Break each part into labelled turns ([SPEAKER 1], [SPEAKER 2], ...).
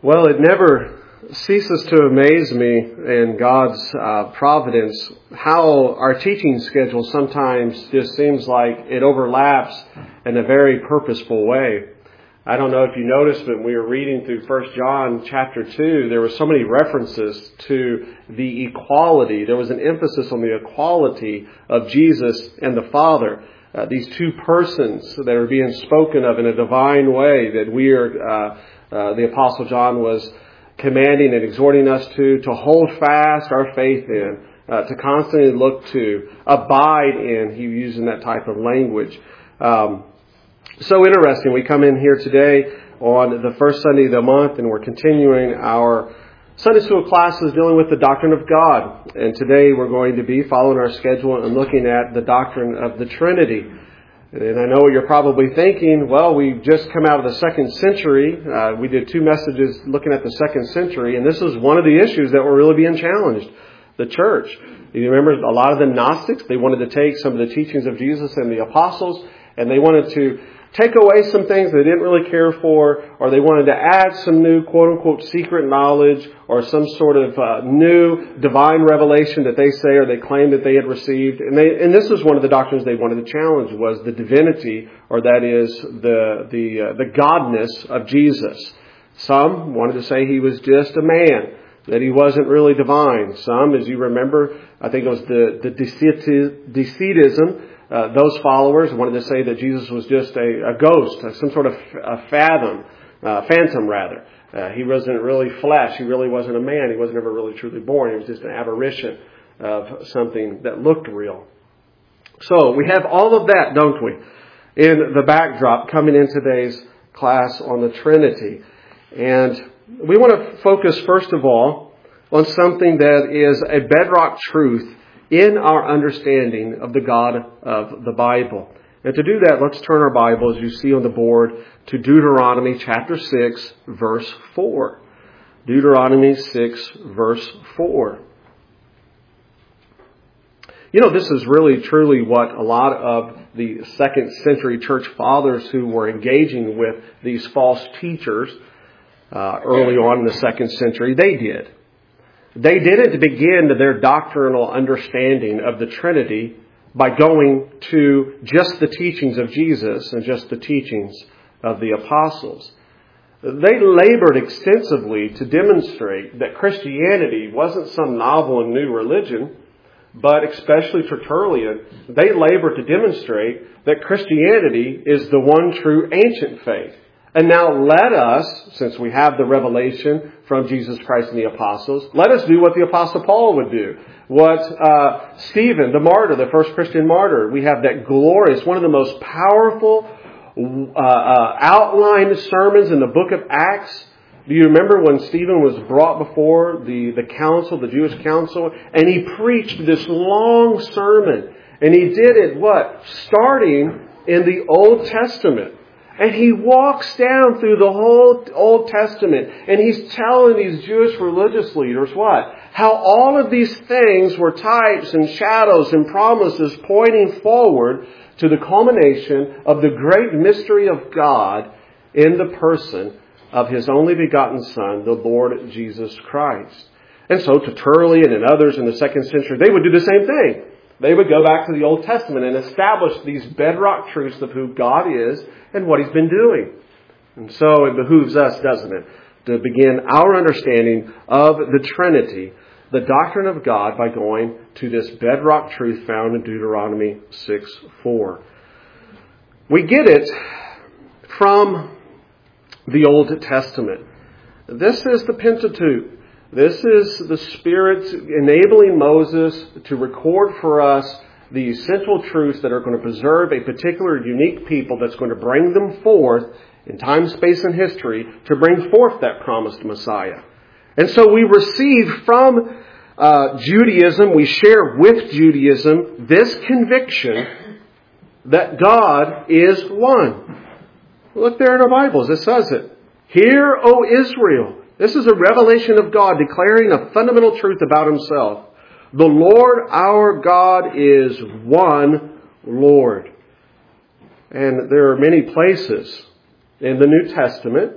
[SPEAKER 1] Well, it never ceases to amaze me in God's providence how our teaching schedule sometimes just seems like it overlaps in a very purposeful way. I don't know if you noticed, but when we were reading through 1 John chapter 2, there were so many references to the equality. There was an emphasis on the equality of Jesus and the Father. These two persons that are being spoken of in a divine way that the Apostle John was commanding and exhorting us to hold fast our faith in, to constantly look to, abide in. He was using that type of language. So interesting. We come in here today on the first Sunday of the month, and we're continuing our Sunday school classes dealing with the doctrine of God. And today we're going to be following our schedule and looking at the doctrine of the Trinity. And I know what you're probably thinking, well, we've just come out of the second century. We did 2 messages looking at the second century, and this is one of the issues that were really being challenged, the church. You remember a lot of the Gnostics, they wanted to take some of the teachings of Jesus and the apostles, and they wanted to take away some things they didn't really care for, or they wanted to add some new quote-unquote secret knowledge or some sort of new divine revelation that they say or they claim that they had received. And this is one of the doctrines they wanted to challenge, was the divinity, or that is the godness of Jesus. Some wanted to say he was just a man, that he wasn't really divine. Some, as you remember, I think it was the Docetism. Those followers wanted to say that Jesus was just a ghost, some sort of phantom. He wasn't really flesh. He really wasn't a man. He wasn't ever really truly born. He was just an aberration of something that looked real. So we have all of that, don't we, in the backdrop coming in today's class on the Trinity. And we want to focus, first of all, on something that is a bedrock truth in our understanding of the God of the Bible. And to do that, let's turn our Bible, as you see on the board, to Deuteronomy chapter 6, verse 4. Deuteronomy 6, verse 4. You know, this is really, truly what a lot of the second century church fathers who were engaging with these false teachers early on in the second century, they did. They didn't begin their doctrinal understanding of the Trinity by going to just the teachings of Jesus and just the teachings of the apostles. They labored extensively to demonstrate that Christianity wasn't some novel and new religion, but especially Tertullian, they labored to demonstrate that Christianity is the one true ancient faith. And now let us, since we have the revelation from Jesus Christ and the apostles, let us do what the Apostle Paul would do. What Stephen, the martyr, the first Christian martyr, we have that glorious, one of the most powerful outlined sermons in the book of Acts. Do you remember when Stephen was brought before the council, the Jewish council, and he preached this long sermon? And he did it, starting in the Old Testament. And he walks down through the whole Old Testament, and he's telling these Jewish religious leaders how all of these things were types and shadows and promises pointing forward to the culmination of the great mystery of God in the person of His only begotten Son, the Lord Jesus Christ. And so Tertullian and others in the second century, they would do the same thing. They would go back to the Old Testament and establish these bedrock truths of who God is and what He's been doing. And so it behooves us, doesn't it, to begin our understanding of the Trinity, the doctrine of God, by going to this bedrock truth found in Deuteronomy 6:4. We get it from the Old Testament. This is the Pentateuch. This is the Spirit enabling Moses to record for us the essential truths that are going to preserve a particular unique people that's going to bring them forth in time, space, and history to bring forth that promised Messiah. And so we receive from Judaism, we share with Judaism this conviction that God is one. Look there in our Bibles, it says it. Hear, O Israel. This is a revelation of God declaring a fundamental truth about Himself. The Lord our God is one Lord. And there are many places in the New Testament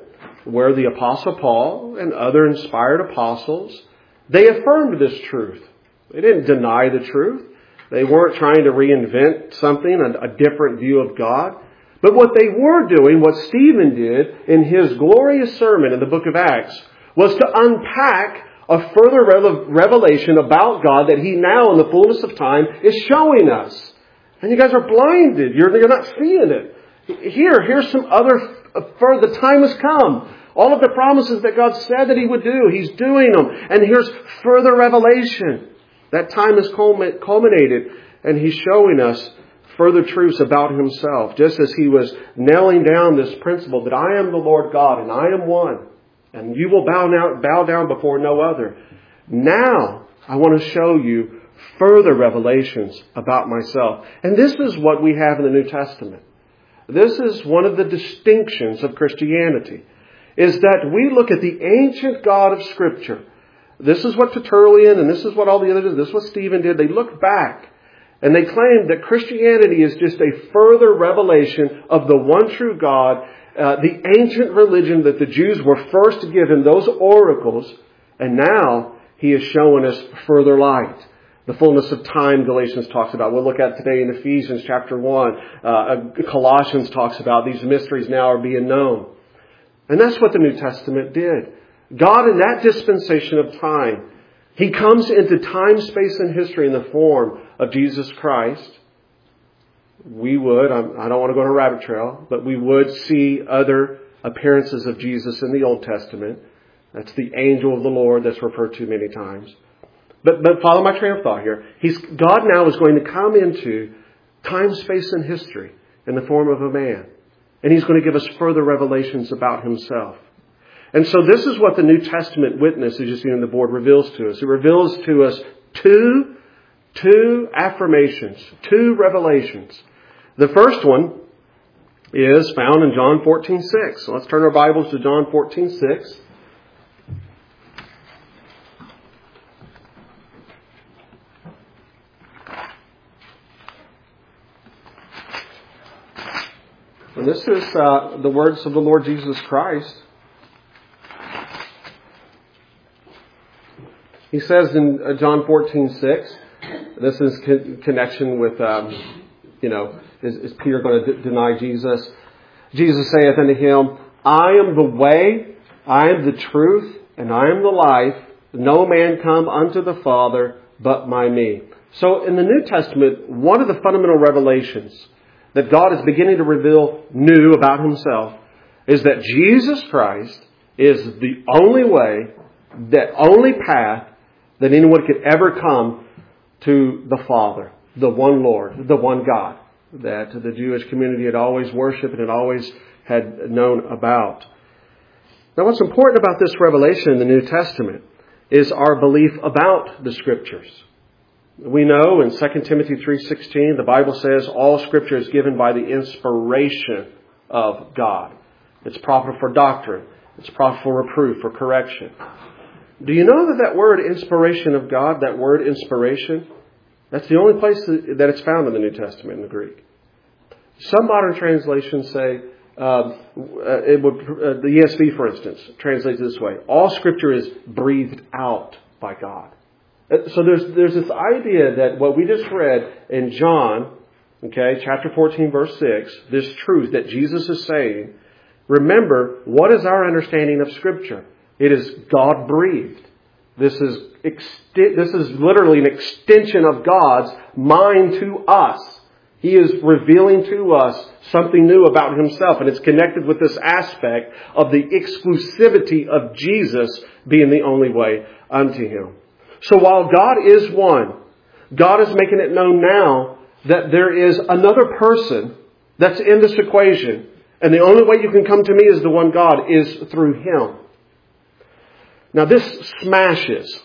[SPEAKER 1] where the Apostle Paul and other inspired apostles, they affirmed this truth. They didn't deny the truth. They weren't trying to reinvent something, a different view of God. But what they were doing, what Stephen did in his glorious sermon in the book of Acts, was to unpack a further revelation about God that he now, in the fullness of time, is showing us. And you guys are blinded. You're not seeing it. Here's some other further. The time has come. All of the promises that God said that he would do, he's doing them. And here's further revelation. That time has culminated, and he's showing us further truths about himself, just as he was nailing down this principle that I am the Lord God and I am one, and you will bow down before no other. Now, I want to show you further revelations about myself. And this is what we have in the New Testament. This is one of the distinctions of Christianity, is that we look at the ancient God of Scripture. This is what Tertullian and this is what all the others did. This is what Stephen did. They look back and they claim that Christianity is just a further revelation of the one true God, the ancient religion that the Jews were first given, those oracles, and now he is showing us further light. The fullness of time, Galatians talks about. We'll look at today in Ephesians chapter 1. Colossians talks about these mysteries now are being known. And that's what the New Testament did. God, in that dispensation of time, he comes into time, space, and history in the form of Jesus Christ. We would, I don't want to go on a rabbit trail, but we would see other appearances of Jesus in the Old Testament. That's the angel of the Lord that's referred to many times. But follow my train of thought here. God now is going to come into time, space, and history in the form of a man. And he's going to give us further revelations about himself. And so this is what the New Testament witness, as you see on the board, reveals to us. It reveals to us two affirmations, two revelations. The first one is found in John 14:6. So let's turn our Bibles to John 14:6. And this is the words of the Lord Jesus Christ. He says in John 14:6, this is connection with, is Peter going to deny Jesus? Jesus saith unto him, I am the way, I am the truth, and I am the life. No man come unto the Father but by me. So in the New Testament, one of the fundamental revelations that God is beginning to reveal new about himself is that Jesus Christ is the only way, the only path that anyone could ever come to the Father, the one Lord, the one God that the Jewish community had always worshipped and had always had known about. Now what's important about this revelation in the New Testament is our belief about the Scriptures. We know in 2 Timothy 3:16, the Bible says all Scripture is given by the inspiration of God. It's proper for doctrine. It's proper for reproof, for correction. Do you know that word inspiration of God, that word inspiration, that's the only place that it's found in the New Testament in the Greek. Some modern translations say, the ESV, for instance, translates this way. All Scripture is breathed out by God. So there's this idea that what we just read in John, chapter 14, verse 6, this truth that Jesus is saying, remember, what is our understanding of Scripture? It is God-breathed. This is literally an extension of God's mind to us. He is revealing to us something new about himself, and it's connected with this aspect of the exclusivity of Jesus being the only way unto him. So while God is one, God is making it known now that there is another person that's in this equation, and the only way you can come to me as the one God is through him. Now this smashes,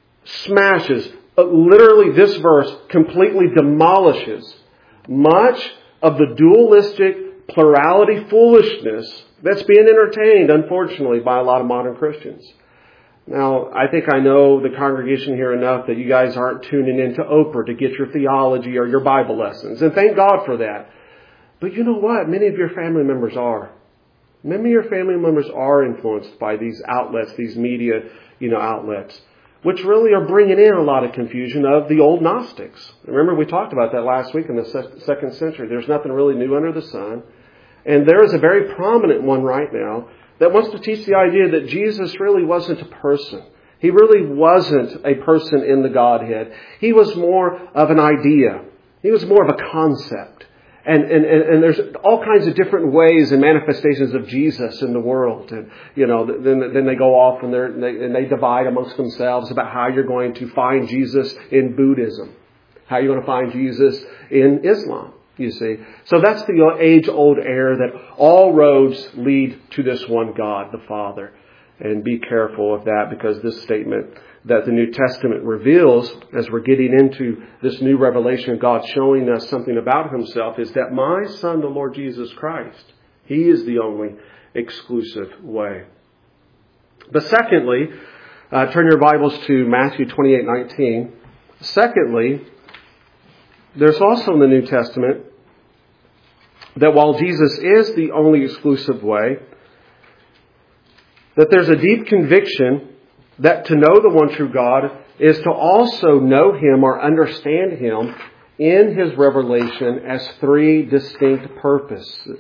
[SPEAKER 1] literally this verse completely demolishes much of the dualistic plurality foolishness that's being entertained, unfortunately, by a lot of modern Christians. Now, I think I know the congregation here enough that you guys aren't tuning into Oprah to get your theology or your Bible lessons. And thank God for that. But you know what? Many of your family members are. Many of your family members are influenced by these outlets, these media, outlets, which really are bringing in a lot of confusion of the old Gnostics. Remember, we talked about that last week in the second century. There's nothing really new under the sun. And there is a very prominent one right now that wants to teach the idea that Jesus really wasn't a person. He really wasn't a person in the Godhead. He was more of an idea. He was more of a concept. And there's all kinds of different ways and manifestations of Jesus in the world. And, then they go off and they divide amongst themselves about how you're going to find Jesus in Buddhism. How you're going to find Jesus in Islam, you see. So that's the age-old error that all roads lead to this one God, the Father. And be careful of that, because this statement that the New Testament reveals as we're getting into this new revelation of God showing us something about Himself is that my Son, the Lord Jesus Christ, He is the only exclusive way. But secondly, turn your Bibles to Matthew 28:19. Secondly, there's also in the New Testament that while Jesus is the only exclusive way, that there's a deep conviction that to know the one true God is to also know Him or understand Him in His revelation as three distinct purposes.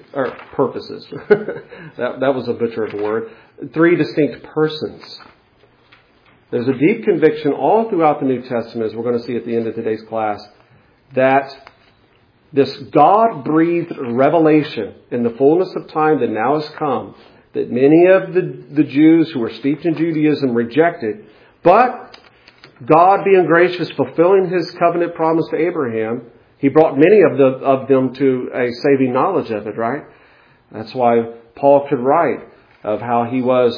[SPEAKER 1] that was a butcher of a word. Three distinct persons. There's a deep conviction all throughout the New Testament, as we're going to see at the end of today's class, that this God-breathed revelation in the fullness of time that now has come, that many of the Jews who were steeped in Judaism rejected, but God being gracious, fulfilling His covenant promise to Abraham, He brought many of them to a saving knowledge of it, right? That's why Paul could write of how he was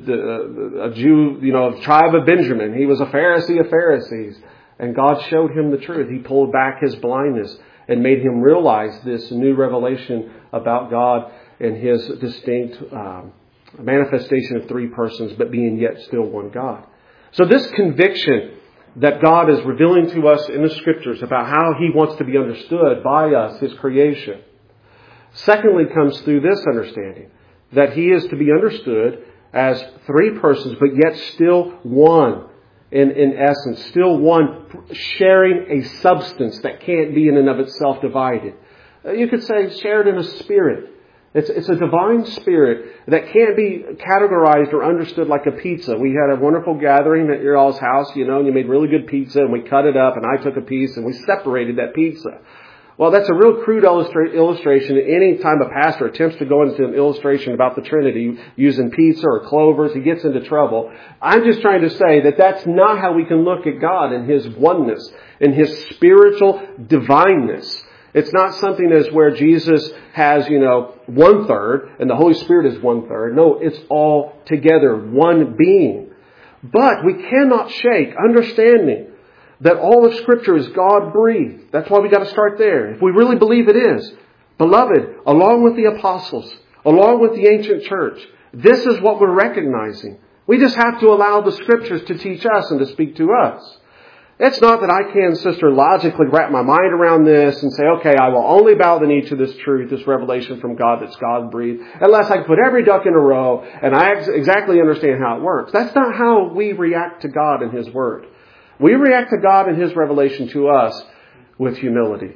[SPEAKER 1] a Jew, of the tribe of Benjamin. He was a Pharisee of Pharisees, and God showed him the truth. He pulled back his blindness and made him realize this new revelation about God and His distinct manifestation of three persons, but being yet still one God. So this conviction that God is revealing to us in the Scriptures about how He wants to be understood by us, His creation, secondly comes through this understanding, that He is to be understood as three persons, but yet still one in essence, still one sharing a substance that can't be in and of itself divided. You could say shared in a spirit. It's a divine spirit that can't be categorized or understood like a pizza. We had a wonderful gathering at your all's house, and you made really good pizza, and we cut it up, and I took a piece, and we separated that pizza. Well, that's a real crude illustration. Any time a pastor attempts to go into an illustration about the Trinity using pizza or clovers, he gets into trouble. I'm just trying to say that that's not how we can look at God and His oneness and His spiritual divineness. It's not something as where Jesus has, 1/3 and the Holy Spirit is 1/3. No, it's all together, one being. But we cannot shake understanding that all of Scripture is God-breathed. That's why we got to start there. If we really believe it is, beloved, along with the apostles, along with the ancient church, this is what we're recognizing. We just have to allow the Scriptures to teach us and to speak to us. It's not that I can, sister, logically wrap my mind around this and say, okay, I will only bow the knee to this truth, this revelation from God that's God-breathed, unless I can put every duck in a row and I exactly understand how it works. That's not how we react to God and His Word. We react to God and His revelation to us with humility.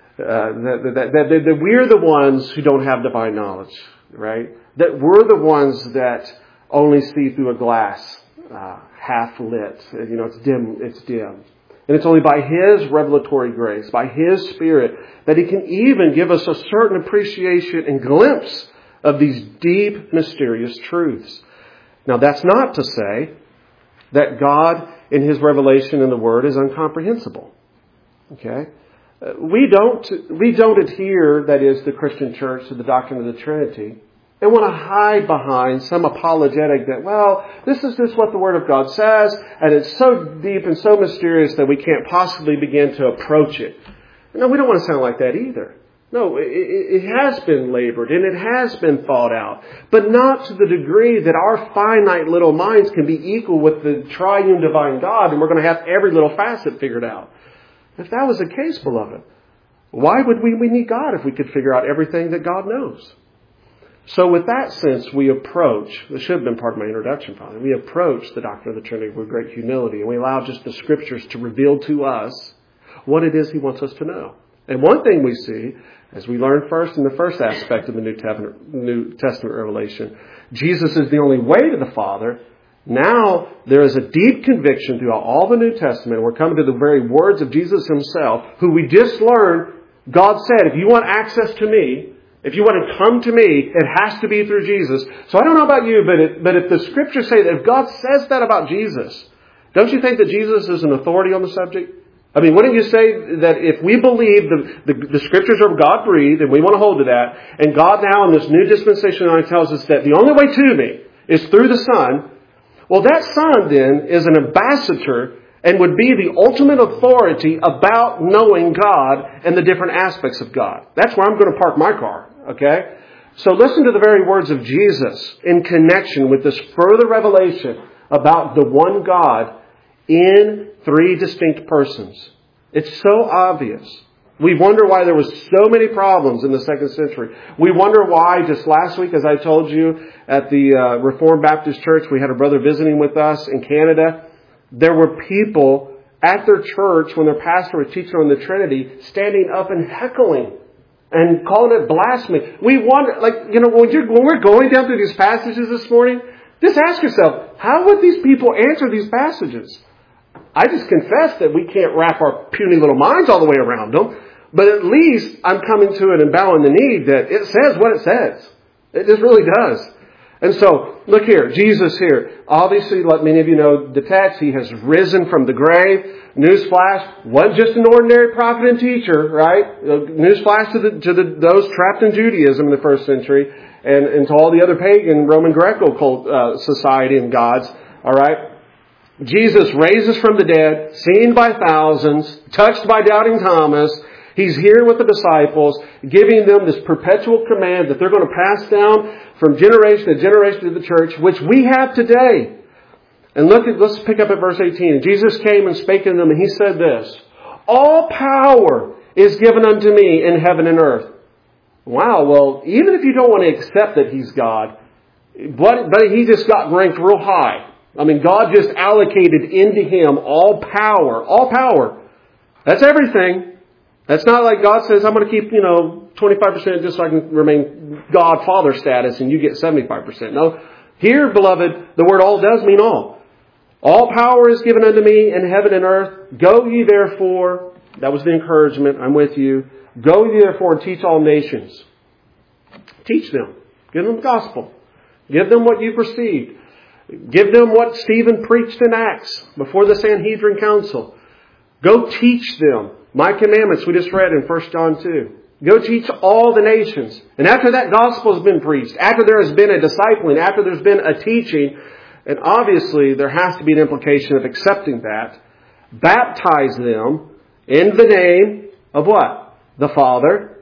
[SPEAKER 1] That we're the ones who don't have divine knowledge, right? That we're the ones that only see through a glass, half lit. It's dim. And it's only by His revelatory grace, by His Spirit, that He can even give us a certain appreciation and glimpse of these deep, mysterious truths. Now, that's not to say that God in His revelation in the Word is incomprehensible. Okay? We don't adhere, that is, the Christian church, to the doctrine of the Trinity and want to hide behind some apologetic that, this is just what the Word of God says, and it's so deep and so mysterious that we can't possibly begin to approach it. No, we don't want to sound like that either. No, it has been labored and it has been thought out, but not to the degree that our finite little minds can be equal with the triune divine God and we're going to have every little facet figured out. If that was the case, beloved, why would we need God if we could figure out everything that God knows? So with that sense, we approach, this should have been part of my introduction probably, we approach the doctrine of the Trinity with great humility, and we allow just the Scriptures to reveal to us what it is He wants us to know. And one thing we see, as we learned first in the first aspect of the New Testament revelation, Jesus is the only way to the Father. Now there is a deep conviction throughout all the New Testament. We're coming to the very words of Jesus Himself, who we just learned, God said, if you want access to me, if you want to come to me, it has to be through Jesus. So I don't know about you, but if the Scriptures say that, if God says that about Jesus, don't you think that Jesus is an authority on the subject? I mean, wouldn't you say that if we believe the Scriptures are God-breathed, and we want to hold to that, and God now in this new dispensation tells us that the only way to me is through the Son, well, that Son then is an ambassador and would be the ultimate authority about knowing God and the different aspects of God. That's where I'm going to park my car, okay? So listen to the very words of Jesus in connection with this further revelation about the one God in three distinct persons. It's so obvious. We wonder why there was so many problems in the second century. We wonder why just last week, as I told you, at the Reformed Baptist Church, we had a brother visiting with us in Canada. There were people at their church when their pastor was teaching on the Trinity standing up and heckling and calling it blasphemy. We wonder, when we're going down through these passages this morning, just ask yourself, how would these people answer these passages? I just confess that we can't wrap our puny little minds all the way around them, but at least I'm coming to it and bowing the knee that it says what it says. It just really does. And so, look here, Jesus here. Obviously, like many of you know the text, He has risen from the grave. Newsflash, wasn't just an ordinary prophet and teacher, right? Newsflash to those trapped in Judaism in the first century and to all the other pagan Roman Greco cult society and gods, all right? Jesus raises from the dead, seen by thousands, touched by doubting Thomas. He's here with the disciples, giving them this perpetual command that they're going to pass down from generation to generation to the church, which we have today. And let's pick up at verse 18. And Jesus came and spake unto them, and He said this, all power is given unto me in heaven and earth. Wow, well, even if you don't want to accept that He's God, but He just got ranked real high. I mean, God just allocated into Him all power. All power. That's everything. That's not like God says, I'm going to keep, 25% just so I can remain God Father status and you get 75%. No. Here, beloved, the word all does mean all. All power is given unto me in heaven and earth. Go ye therefore. That was the encouragement. I'm with you. Go ye therefore and teach all nations. Teach them. Give them the gospel. Give them what you've received. Give them what Stephen preached in Acts before the Sanhedrin Council. Go teach them my commandments we just read in 1 John 2. Go teach all the nations. And after that gospel has been preached, after there has been a discipling, after there's been a teaching, and obviously there has to be an implication of accepting that, baptize them in the name of what? The Father.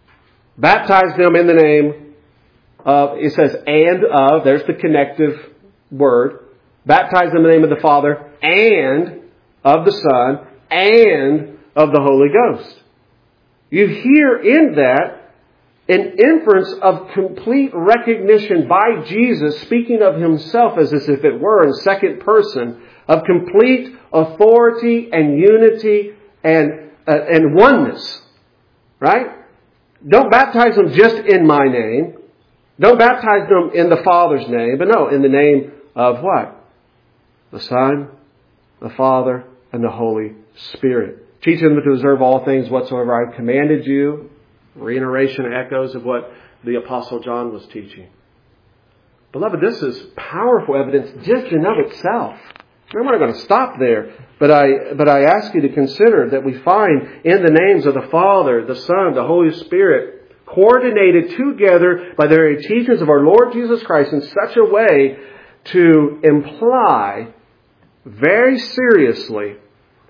[SPEAKER 1] Baptize them in the name of, it says, and of, there's the connective word. Baptize them in the name of the Father and of the Son and of the Holy Ghost. You hear in that an inference of complete recognition by Jesus, speaking of Himself as if it were in second person, of complete authority and unity and oneness. Right? Don't baptize them just in my name. Don't baptize them in the Father's name, but no, in the name of what? The Son, the Father, and the Holy Spirit. Teach them to observe all things whatsoever I have commanded you. Reiteration and echoes of what the Apostle John was teaching. Beloved, this is powerful evidence just in of itself. We're not going to stop there, but I ask you to consider that we find in the names of the Father, the Son, the Holy Spirit, coordinated together by the very teachings of our Lord Jesus Christ in such a way to imply very seriously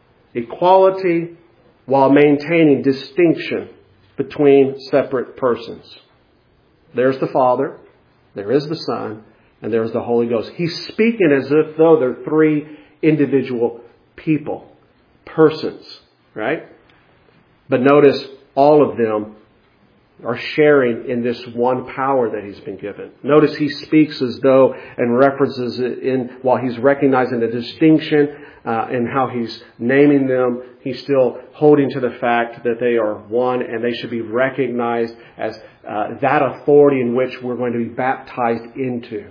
[SPEAKER 1] equality while maintaining distinction between separate persons. There's the Father, there is the Son, and there's the Holy Ghost. He's speaking as if though they're three individual people, persons, right? But notice all of them are sharing in this one power that he's been given. Notice he speaks as though and references it in while he's recognizing the distinction in how he's naming them. He's still holding to the fact that they are one and they should be recognized as that authority in which we're going to be baptized into.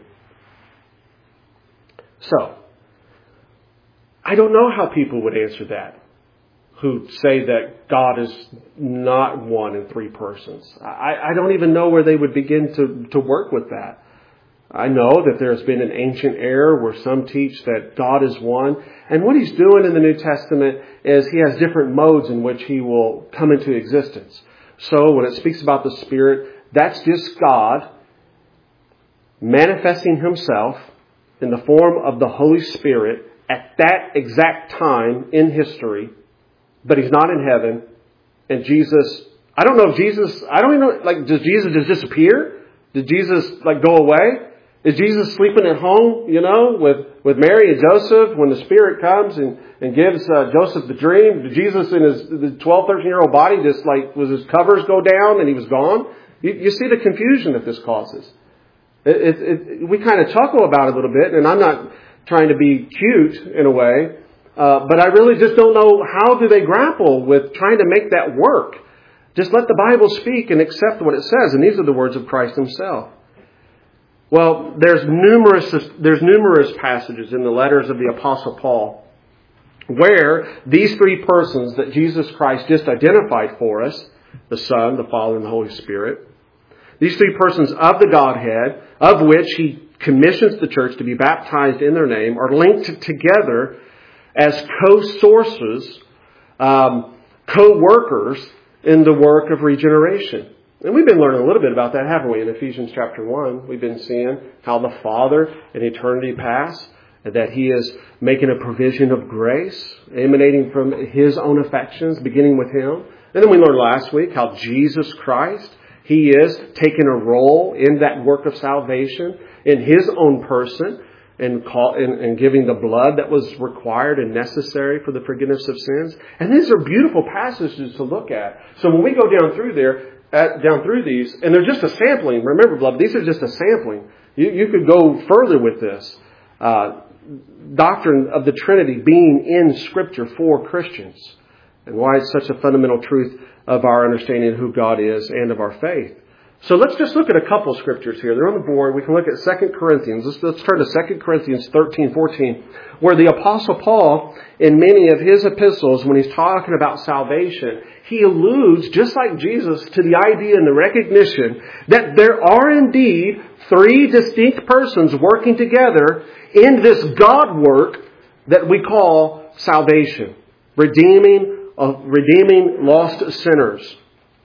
[SPEAKER 1] So, I don't know how people would answer that, who say that God is not one in three persons. I don't even know where they would begin to work with that. I know that there's been an ancient error where some teach that God is one. And what he's doing in the New Testament is he has different modes in which he will come into existence. So when it speaks about the Spirit, that's just God manifesting himself in the form of the Holy Spirit at that exact time in history. But he's not in heaven. And Jesus, I don't know if Jesus, I don't even know, does Jesus just disappear? Did Jesus, go away? Is Jesus sleeping at home, with Mary and Joseph when the Spirit comes and gives Joseph the dream? Did Jesus in his 12, 13-year-old body just was his covers go down and he was gone? You see the confusion that this causes. We kind of chuckle about it a little bit, and I'm not trying to be cute in a way, but I really just don't know how do they grapple with trying to make that work. Just let the Bible speak and accept what it says, and these are the words of Christ himself. Well, there's numerous passages in the letters of the Apostle Paul where these three persons that Jesus Christ just identified for us, the Son, the Father, and the Holy Spirit, these three persons of the Godhead, of which he commissions the church to be baptized in their name, are linked together as co-sources, co-workers in the work of regeneration. And we've been learning a little bit about that, haven't we? In Ephesians chapter 1, we've been seeing how the Father in eternity past, that he is making a provision of grace, emanating from his own affections, beginning with him. And then we learned last week how Jesus Christ, he is taking a role in that work of salvation in his own person and giving the blood that was required and necessary for the forgiveness of sins. And these are beautiful passages to look at. So when we go down through these, and they're just a sampling. Remember, beloved, these are just a sampling. You could go further with this. Doctrine of the Trinity being in Scripture for Christians. And why it's such a fundamental truth of our understanding of who God is and of our faith. So let's just look at a couple of scriptures here. They're on the board. We can look at 2 Corinthians. Let's turn to 2 Corinthians 13:14, where the Apostle Paul, in many of his epistles, when he's talking about salvation, he alludes, just like Jesus, to the idea and the recognition that there are indeed three distinct persons working together in this God work that we call salvation, redeeming lost sinners.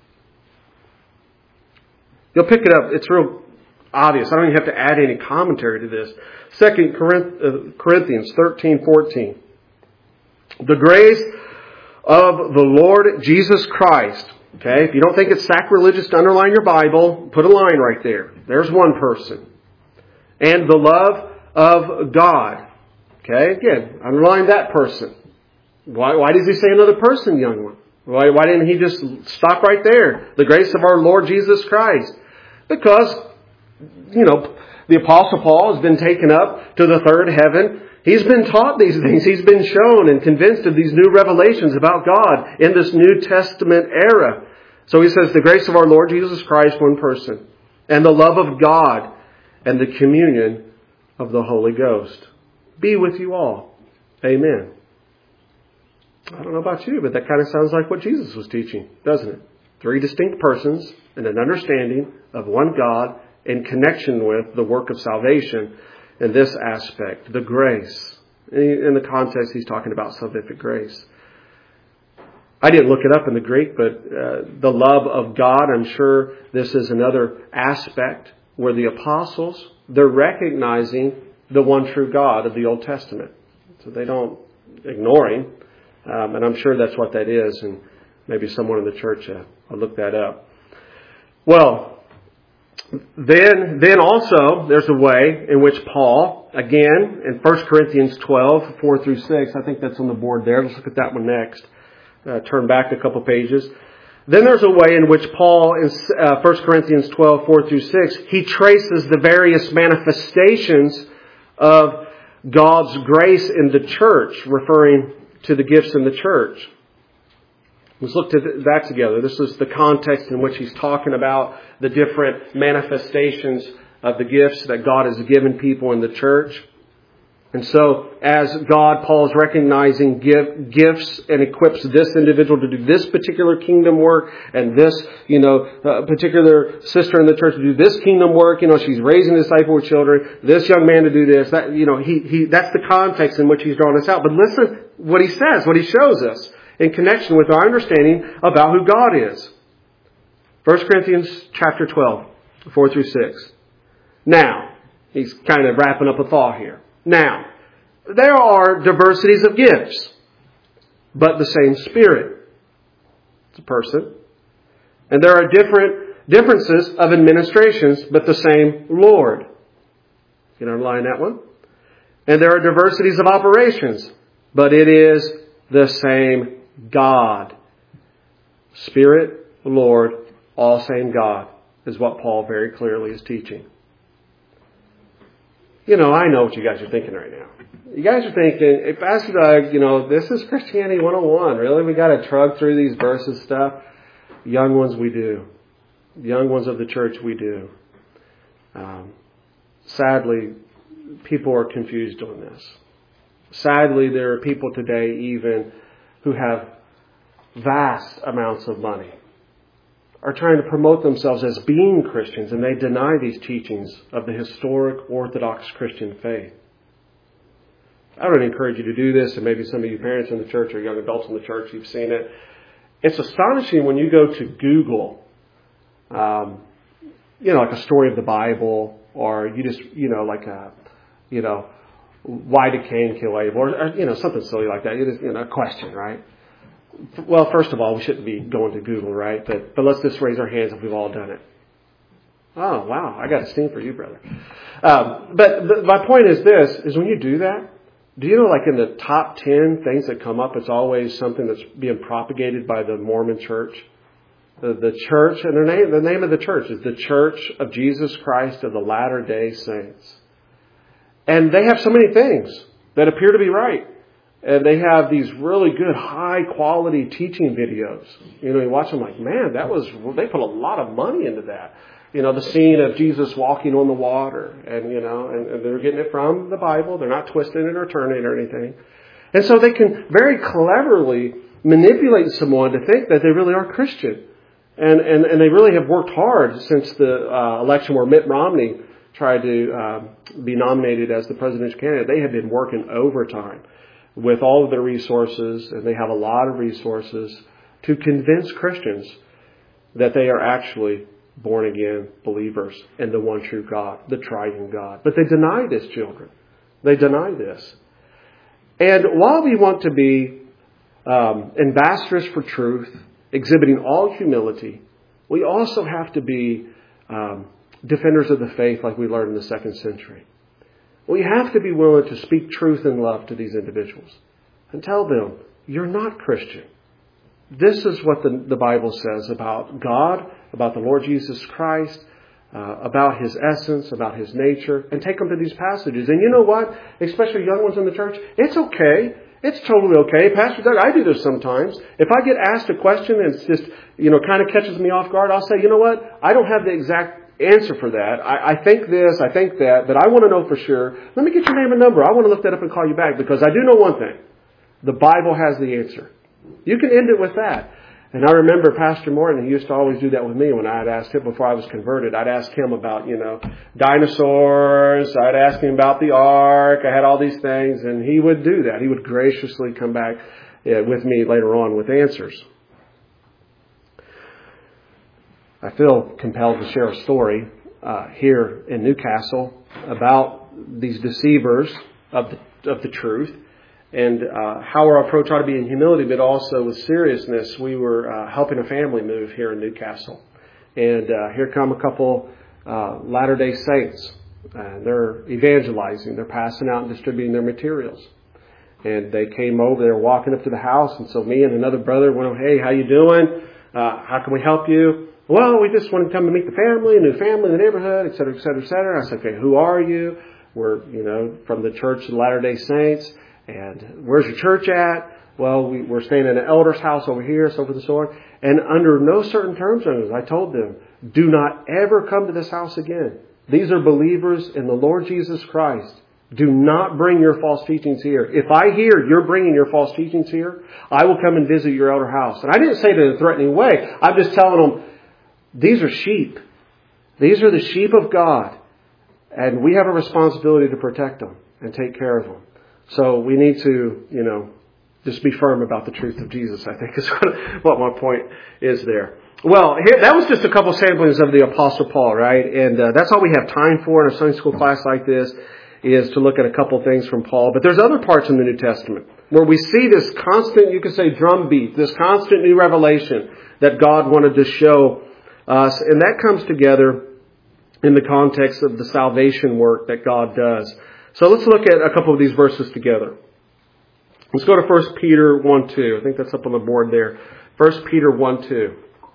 [SPEAKER 1] You'll pick it up. It's real obvious. I don't even have to add any commentary to this. 2 Corinthians 13:14. The grace of the Lord Jesus Christ. Okay, if you don't think it's sacrilegious to underline your Bible, put a line right there. There's one person. And the love of God. Okay, again, underline that person. Why does he say another person, young one? Why didn't he just stop right there? The grace of our Lord Jesus Christ. Because, the Apostle Paul has been taken up to the third heaven. He's been taught these things. He's been shown and convinced of these new revelations about God in this New Testament era. So he says, the grace of our Lord Jesus Christ, one person, and the love of God and the communion of the Holy Ghost be with you all. Amen. I don't know about you, but that kind of sounds like what Jesus was teaching, doesn't it? Three distinct persons and an understanding of one God in connection with the work of salvation in this aspect, the grace. In the context, he's talking about salvific grace. I didn't look it up in the Greek, but the love of God, I'm sure this is another aspect where the apostles, they're recognizing the one true God of the Old Testament. So they don't ignore him. And I'm sure that's what that is. And maybe someone in the church will look that up. Well, then also there's a way in which Paul, again, in 1 Corinthians 12, 4 through 6, I think that's on the board there. Let's look at that one next. Turn back a couple pages. Then there's a way in which Paul, in 1 Corinthians 12, 4 through 6, he traces the various manifestations of God's grace in the church, referring to the gifts in the church. Let's look at that together. This is the context in which he's talking about the different manifestations of the gifts that God has given people in the church. And so, as God, Paul is recognizing gifts and equips this individual to do this particular kingdom work, and this, particular sister in the church to do this kingdom work. She's raising disciple children. This young man to do this. That, that's the context in which he's drawing this out. But listen what he says, what he shows us in connection with our understanding about who God is. 1 Corinthians chapter 12, 4 through 6. Now, he's kind of wrapping up a thought here. Now, there are diversities of gifts, but the same Spirit. It's a person. And there are differences of administrations, but the same Lord. You can underline that one. And there are diversities of operations, but it is the same God. Spirit, Lord, all same God, is what Paul very clearly is teaching. I know what you guys are thinking right now. You guys are thinking, hey, Pastor Doug, this is Christianity 101. Really? We got to trug through these verses stuff? Young ones, we do. Young ones of the church, we do. Sadly, people are confused on this. Sadly, there are people today even who have vast amounts of money, are trying to promote themselves as being Christians, and they deny these teachings of the historic Orthodox Christian faith. I would encourage you to do this, and maybe some of you parents in the church or young adults in the church, you've seen it. It's astonishing when you go to Google, like a story of the Bible, or you just, why did Cain kill Abel, or something silly like that. It is, a question, right? Well, first of all, we shouldn't be going to Google, right? But let's just raise our hands if we've all done it. Oh, wow. I got a steam for you, brother. But my point is this, is when you do that, do you know, like in the top 10 things that come up, it's always something that's being propagated by the Mormon church? The church, and the name of the church is the Church of Jesus Christ of the Latter-day Saints. And they have so many things that appear to be right. And they have these really good, high-quality teaching videos. You watch them like, man, they put a lot of money into that. The scene of Jesus walking on the water. And they're getting it from the Bible. They're not twisting it or turning it or anything. And so they can very cleverly manipulate someone to think that they really are Christian. And they really have worked hard since the election where Mitt Romney tried to be nominated as the presidential candidate. They have been working overtime with all of their resources, and they have a lot of resources to convince Christians that they are actually born-again believers in the one true God, the triune God. But they deny this, children. They deny this. And while we want to be ambassadors for truth, exhibiting all humility, we also have to be defenders of the faith like we learned in the 2nd century. We have to be willing to speak truth and love to these individuals and tell them, you're not Christian. This is what the Bible says about God, about the Lord Jesus Christ, about His essence, about His nature, and take them to these passages. And you know what? Especially young ones in the church, it's okay. It's totally okay. Pastor Doug, I do this sometimes. If I get asked a question and it's just, kind of catches me off guard, I'll say, you know what? I don't have the exact answer for that. I think this, I think that, but I want to know for sure. Let me get your name and number. I want to look that up and call you back, because I do know one thing. The Bible has the answer. You can end it with that. And I remember Pastor Morton, he used to always do that with me when I had asked him before I was converted. I'd ask him about, dinosaurs. I'd ask him about the ark. I had all these things, and he would do that. He would graciously come back with me later on with answers. I feel compelled to share a story here in Newcastle about these deceivers of the truth, and how our approach ought to be in humility, but also with seriousness. We were helping a family move here in Newcastle, and here come a couple Latter-day Saints. They're evangelizing. They're passing out and distributing their materials. And they came over. They were walking up to the house, and so me and another brother went, "Hey, how you doing?" How can we help you? Well, we just want to come to meet the family, a new family in the neighborhood, et cetera, et cetera, et cetera. I said, okay, who are you? We're, from the Church of Latter-day Saints. And where's your church at? Well, we're staying in an elder's house over here, so forth and so on. And under no certain terms, I told them, do not ever come to this house again. These are believers in the Lord Jesus Christ. Do not bring your false teachings here. If I hear you're bringing your false teachings here, I will come and visit your elder house. And I didn't say it in a threatening way. I'm just telling them, these are sheep. These are the sheep of God. And we have a responsibility to protect them and take care of them. So we need to, just be firm about the truth of Jesus, I think is what my point is there. Well, that was just a couple samplings of the Apostle Paul, right? And that's all we have time for in a Sunday school class like this, is to look at a couple things from Paul. But there's other parts in the New Testament where we see this constant, you could say, drumbeat, this constant new revelation that God wanted to show us. And that comes together in the context of the salvation work that God does. So let's look at a couple of these verses together. Let's go to 1 Peter 1:2. I think that's up on the board there. 1 Peter 1:2.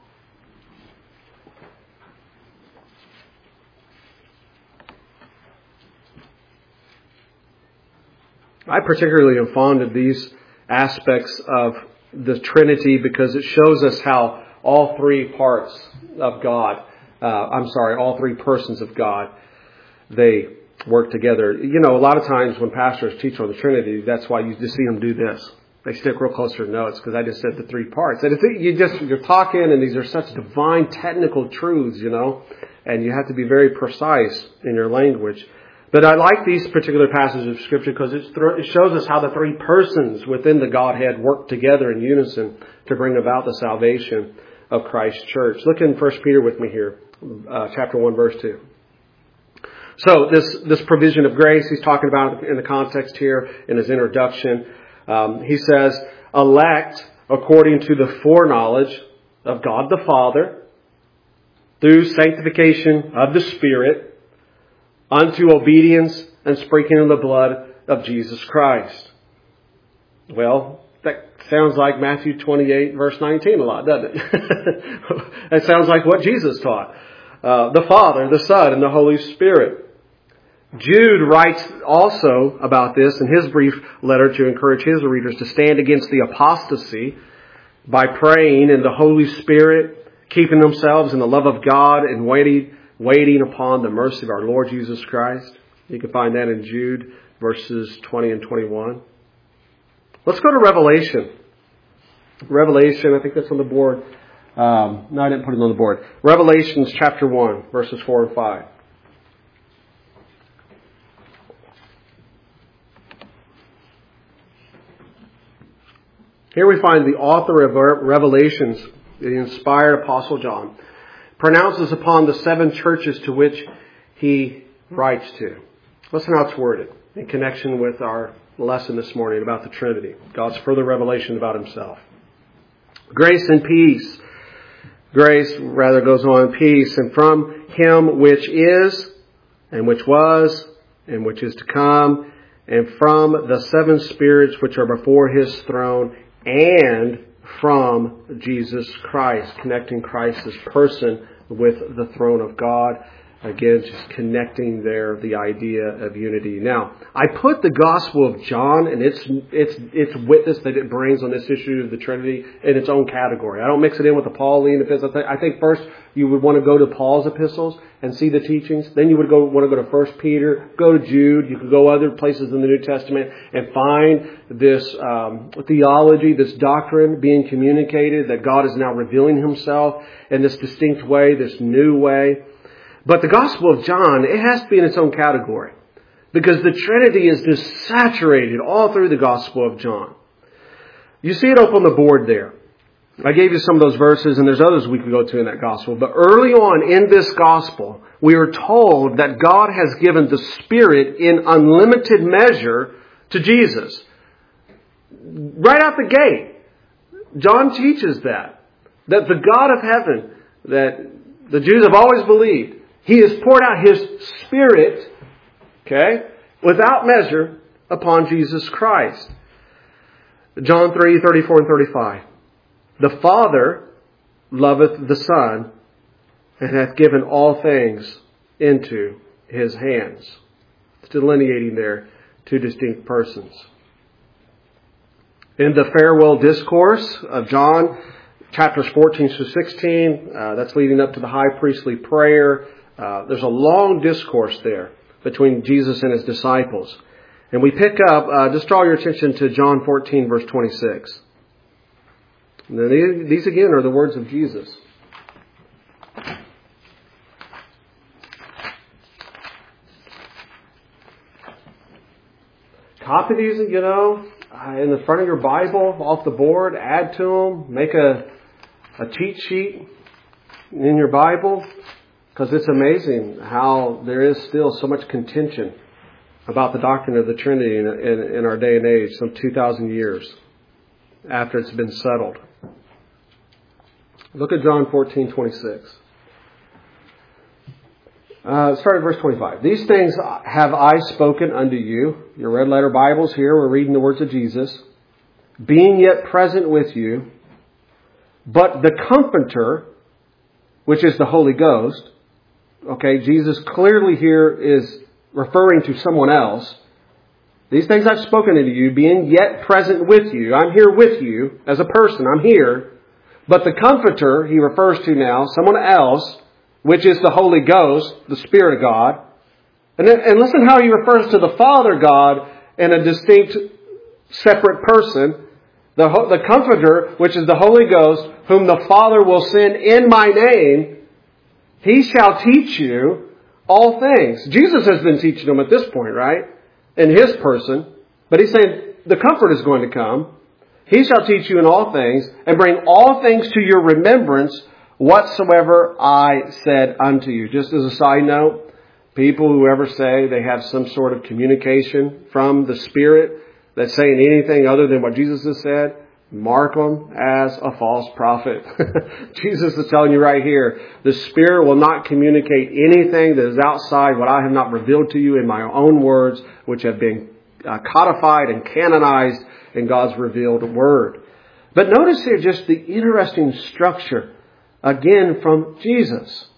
[SPEAKER 1] I particularly am fond of these aspects of the Trinity because it shows us how all three parts of God, all three persons of God, they work together. A lot of times when pastors teach on the Trinity, that's why you just see them do this. They stick real close to their notes because I just said the three parts. And you're talking, and these are such divine technical truths, and you have to be very precise in your language. But I like these particular passages of Scripture because it shows us how the three persons within the Godhead work together in unison to bring about the salvation of Christ's church. Look in 1 Peter with me here, chapter 1, verse 2. So this provision of grace, he's talking about in the context here in his introduction. He says, elect according to the foreknowledge of God the Father, through sanctification of the Spirit, unto obedience and sprinkling of the blood of Jesus Christ. Well, that sounds like Matthew 28, verse 19 a lot, doesn't it? That sounds like what Jesus taught. The Father, the Son, and the Holy Spirit. Jude writes also about this in his brief letter to encourage his readers to stand against the apostasy by praying in the Holy Spirit, keeping themselves in the love of God, and waiting upon the mercy of our Lord Jesus Christ. You can find that in Jude verses 20 and 21. Let's go to Revelation. Revelation, I think that's on the board. No, I didn't put it on the board. Revelations chapter 1, verses 4 and 5. Here we find the author of Revelations, the inspired Apostle John, pronounces upon the 7 churches to which he writes to. Listen how it's worded in connection with our lesson this morning about the Trinity, God's further revelation about himself. Grace and peace. Grace rather goes on, peace, and from him which is, and which was, and which is to come, and from the 7 spirits which are before his throne, and from Jesus Christ, connecting Christ's person with the throne of God. Again, just connecting there the idea of unity. Now, I put the Gospel of John and its witness that it brings on this issue of the Trinity in its own category. I don't mix it in with the Pauline epistles. I think first you would want to go to Paul's epistles and see the teachings. Then you would want to go to 1 Peter, go to Jude. You could go other places in the New Testament and find this theology, this doctrine being communicated, that God is now revealing himself in this distinct way, this new way. But the Gospel of John, it has to be in its own category because the Trinity is just saturated all through the Gospel of John. You see it up on the board there. I gave you some of those verses, and there's others we could go to in that Gospel. But early on in this Gospel, we are told that God has given the Spirit in unlimited measure to Jesus. Right out the gate, John teaches that the God of heaven, that the Jews have always believed, He has poured out His Spirit, without measure upon Jesus Christ. John 3:34 and 35. The Father loveth the Son, and hath given all things into his hands. It's delineating there two distinct persons. In the farewell discourse of John, chapters 14 through 16, that's leading up to the high priestly prayer. There's a long discourse there between Jesus and his disciples. And we pick up, just draw your attention to John 14, verse 26. Now, these again are the words of Jesus. Copy these, in the front of your Bible, off the board, add to them, make a cheat sheet in your Bible, because it's amazing how there is still so much contention about the doctrine of the Trinity in our day and age, some 2,000 years after it's been settled. Look at John 14:26. Start at verse 25. These things have I spoken unto you. Your red letter Bibles here, we're reading the words of Jesus. Being yet present with you, but the Comforter, which is the Holy Ghost. Okay, Jesus clearly here is referring to someone else. These things I've spoken unto you, being yet present with you. I'm here with you as a person. I'm here. But the Comforter, he refers to now, someone else, which is the Holy Ghost, the Spirit of God. And listen how he refers to the Father God in a distinct, separate person. The Comforter, which is the Holy Ghost, whom the Father will send in my name, he shall teach you all things. Jesus has been teaching them at this point, right? In his person. But he's saying the Comforter is going to come. He shall teach you in all things and bring all things to your remembrance whatsoever I said unto you. Just as a side note, people who ever say they have some sort of communication from the Spirit that's saying anything other than what Jesus has said, mark them as a false prophet. Jesus is telling you right here, the Spirit will not communicate anything that is outside what I have not revealed to you in my own words, which have been codified and canonized in God's revealed Word. But notice here just the interesting structure, again, from Jesus.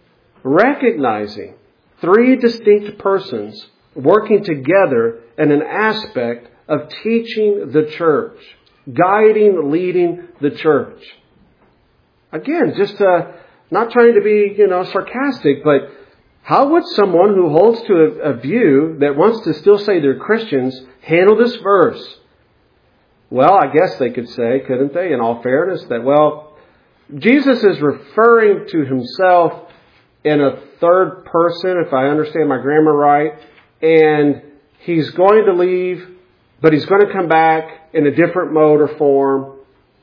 [SPEAKER 1] Recognizing three distinct persons working together in an aspect of teaching the church, guiding, leading the church. Again, just not trying to be, sarcastic, but how would someone who holds to a view that wants to still say they're Christians handle this verse? Well, I guess they could say, couldn't they, in all fairness, that, Jesus is referring to himself in a third person, if I understand my grammar right, and he's going to leave, but he's going to come back in a different mode or form.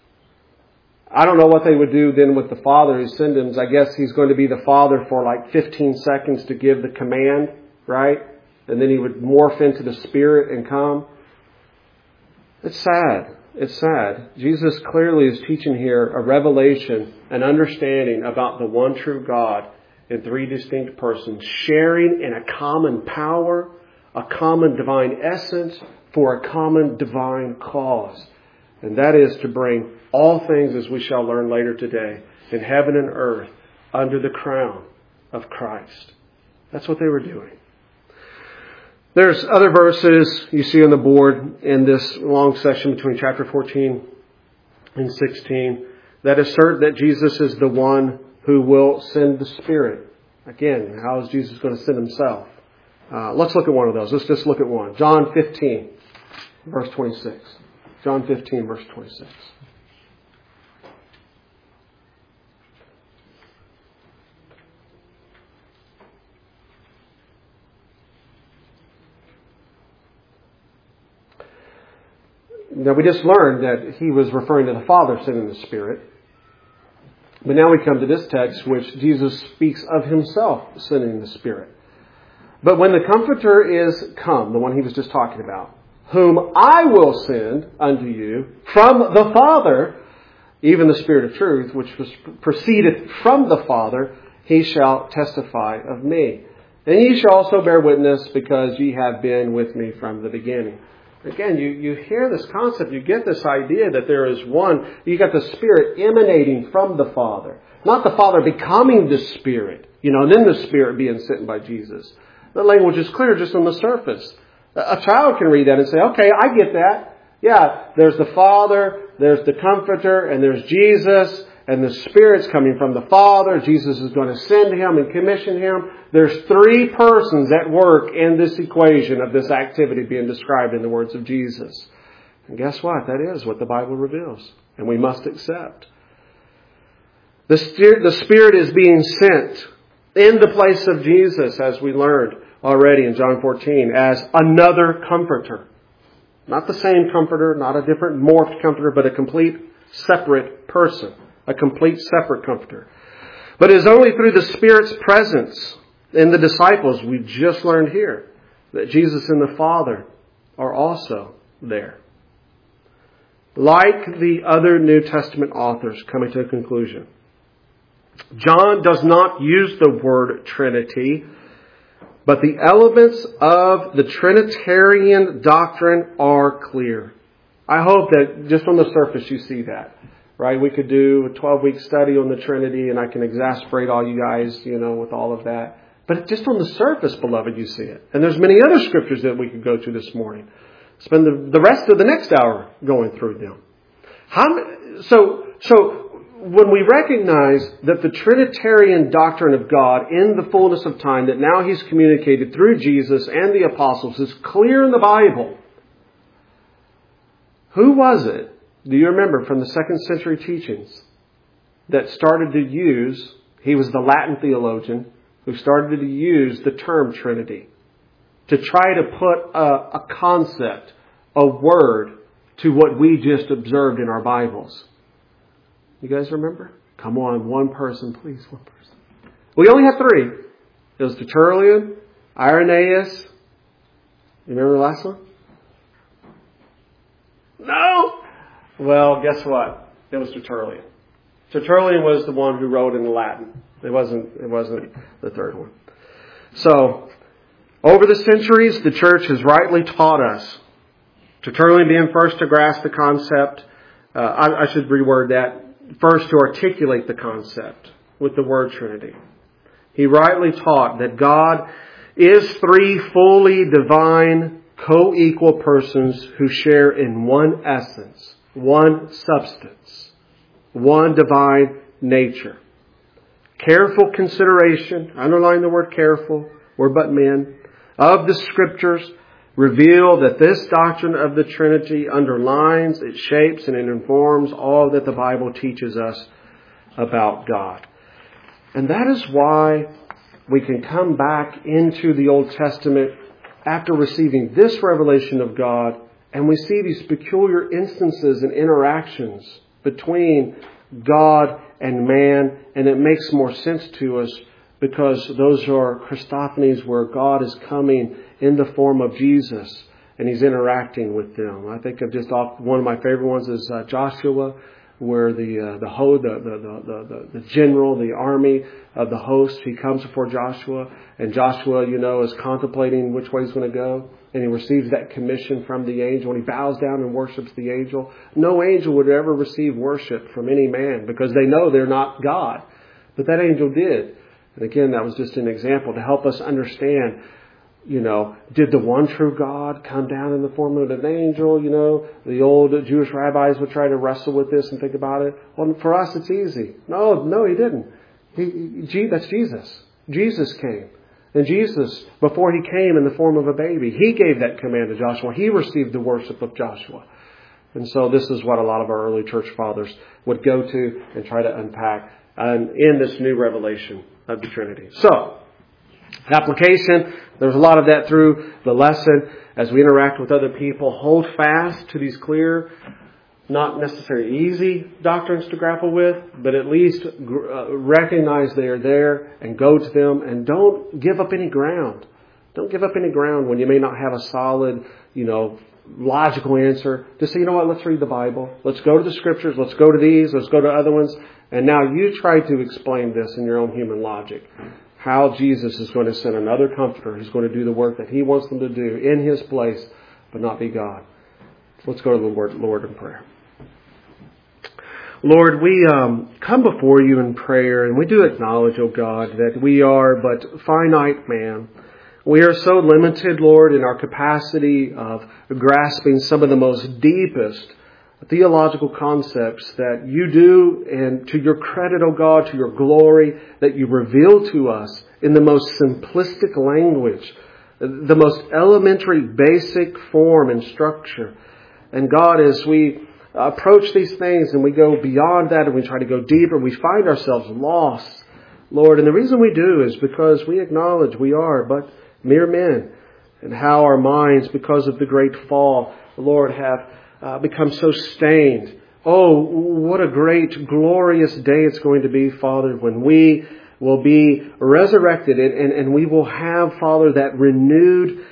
[SPEAKER 1] I don't know what they would do then with the Father who sent him. I guess he's going to be the Father for like 15 seconds to give the command, right? And then he would morph into the Spirit and come. It's sad. It's sad. Jesus clearly is teaching here a revelation, an understanding about the one true God in three distinct persons, sharing in a common power, a common divine essence for a common divine cause. And that is to bring all things, as we shall learn later today, in heaven and earth under the crown of Christ. That's what they were doing. There's other verses you see on the board in this long section between chapter 14 and 16 that assert that Jesus is the one who will send the Spirit. Again, how is Jesus going to send himself? Let's look at one of those. Let's just look at one. John 15, verse 26. John 15, verse 26. Now, we just learned that he was referring to the Father sending the Spirit. But now we come to this text, which Jesus speaks of himself sending the Spirit. But when the Comforter is come, the one he was just talking about, whom I will send unto you from the Father, even the Spirit of truth, which was proceedeth from the Father, he shall testify of me. And ye shall also bear witness, because ye have been with me from the beginning. Again, you hear this concept, you get this idea that there is one. You got the Spirit emanating from the Father. Not the Father becoming the Spirit, and then the Spirit being sent by Jesus. The language is clear just on the surface. A child can read that and say, okay, I get that. Yeah, there's the Father, there's the Comforter, and there's Jesus, and the Spirit's coming from the Father. Jesus is going to send Him and commission Him. There's three persons at work in this equation of this activity being described in the words of Jesus. And guess what? That is what the Bible reveals. And we must accept. The Spirit is being sent in the place of Jesus, as we learned already in John 14, as another Comforter. Not the same Comforter, not a different morphed Comforter, but a complete separate person. A complete separate Comforter. But it is only through the Spirit's presence in the disciples, we just learned here, that Jesus and the Father are also there. Like the other New Testament authors coming to a conclusion, John does not use the word Trinity, but the elements of the Trinitarian doctrine are clear. I hope that just on the surface you see that. Right? We could do a 12-week study on the Trinity, and I can exasperate all you guys, with all of that. But just on the surface, beloved, you see it. And there's many other scriptures that we could go to this morning. Spend the rest of the next hour going through them. So when we recognize that the Trinitarian doctrine of God in the fullness of time that now He's communicated through Jesus and the apostles is clear in the Bible, who was it, do you remember from the 2nd century teachings, that started to use, he was the Latin theologian, who started to use the term Trinity to try to put a concept, a word, to what we just observed in our Bibles? You guys remember? Come on, one person, please, one person. We only have three. It was Tertullian, Irenaeus. You remember the last one? No! Well, guess what? It was Tertullian. Tertullian was the one who wrote in Latin. It wasn't the third one. So, over the centuries, the church has rightly taught us. Tertullian being first to grasp the concept. I should reword that. First to articulate the concept with the word Trinity. He rightly taught that God is three fully divine, co-equal persons who share in one essence, one substance, one divine nature. Careful consideration, underline the word careful, we're but men, of the Scriptures reveal that this doctrine of the Trinity underlines, it shapes, and it informs all that the Bible teaches us about God. And that is why we can come back into the Old Testament after receiving this revelation of God, and we see these peculiar instances and interactions between God and man, and it makes more sense to us because those are Christophanies where God is coming in the form of Jesus and He's interacting with them. I think of just one of my favorite ones is Joshua, where the general, the army of the host, he comes before Joshua, and Joshua, is contemplating which way he's going to go, and he receives that commission from the angel, and he bows down and worships the angel. No angel would ever receive worship from any man because they know they're not God, but that angel did. And again, that was just an example to help us understand, did the one true God come down in the form of an angel? The old Jewish rabbis would try to wrestle with this and think about it. Well, for us, it's easy. No, He didn't. That's Jesus. Jesus came. And Jesus, before He came in the form of a baby, He gave that command to Joshua. He received the worship of Joshua. And so this is what a lot of our early church fathers would go to and try to unpack in this new revelation of the Trinity. So, application, there's a lot of that through the lesson as we interact with other people. Hold fast to these clear, not necessarily easy doctrines to grapple with, but at least recognize they are there and go to them, and don't give up any ground. Don't give up any ground when you may not have a solid, logical answer. Just say, let's read the Bible. Let's go to the Scriptures. Let's go to these. Let's go to other ones. And now you try to explain this in your own human logic. How Jesus is going to send another Comforter who's going to do the work that He wants them to do in His place, but not be God. Let's go to the Lord in prayer. Lord, we come before you in prayer, and we do acknowledge, O God, that we are but finite man. We are so limited, Lord, in our capacity of grasping some of the most deepest theological concepts that you do, and to your credit, O God, to your glory, that you reveal to us in the most simplistic language, the most elementary, basic form and structure. And God, as we approach these things and we go beyond that and we try to go deeper, we find ourselves lost, Lord. And the reason we do is because we acknowledge we are but mere men, and how our minds, because of the great fall, Lord, have become so stained. Oh, what a great, glorious day it's going to be, Father, when we will be resurrected and we will have, Father, that renewed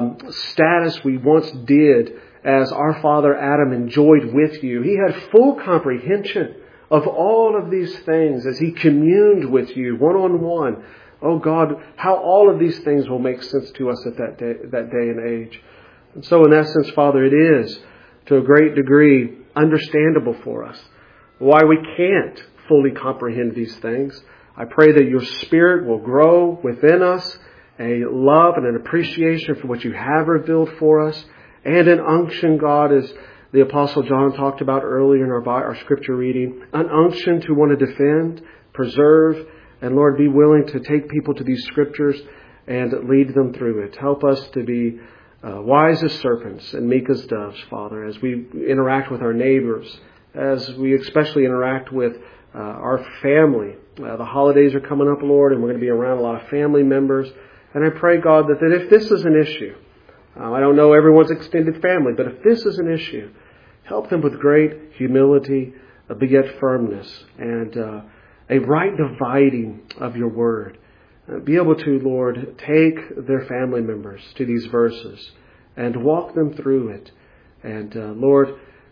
[SPEAKER 1] status we once did as our father Adam enjoyed with you. He had full comprehension of all of these things as he communed with you one-on-one. Oh God, how all of these things will make sense to us at that day and age. And so in essence, Father, it is to a great degree understandable for us why we can't fully comprehend these things. I pray that your Spirit will grow within us a love and an appreciation for what you have revealed for us, and an unction, God, as the Apostle John talked about earlier in our scripture reading, an unction to want to defend, preserve, and Lord, be willing to take people to these scriptures and lead them through it. Help us to be wise as serpents and meek as doves, Father, as we interact with our neighbors, as we especially interact with our family. The holidays are coming up, Lord, and we're going to be around a lot of family members. And I pray, God, that if this is an issue, I don't know everyone's extended family, but if this is an issue, help them with great humility, but yet firmness, and a right dividing of your word. Be able to, Lord, take their family members to these verses and walk them through it. And Lord,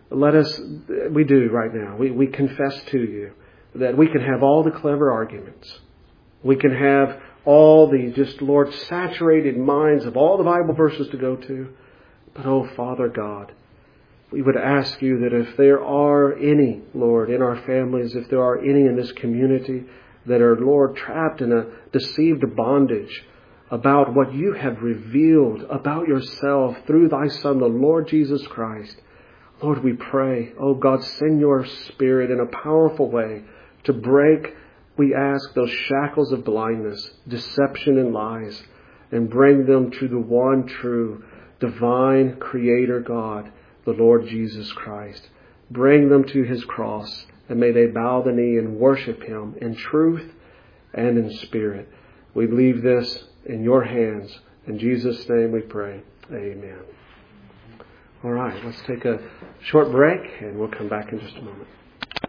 [SPEAKER 1] we do right now. We confess to you that we can have all the clever arguments. We can have all the Lord, saturated minds of all the Bible verses to go to. But, oh, Father God, we would ask you that if there are any, Lord, in our families, if there are any in this community that are, Lord, trapped in a deceived bondage about what you have revealed about yourself through thy Son, the Lord Jesus Christ, Lord, we pray, oh God, send your Spirit in a powerful way to break, we ask, those shackles of blindness, deception and lies, and bring them to the one true, divine Creator God, the Lord Jesus Christ. Bring them to His cross, and may they bow the knee and worship Him in truth and in spirit. We leave this in your hands. In Jesus' name we pray. Amen. All right, let's take a short break, and we'll come back in just a moment.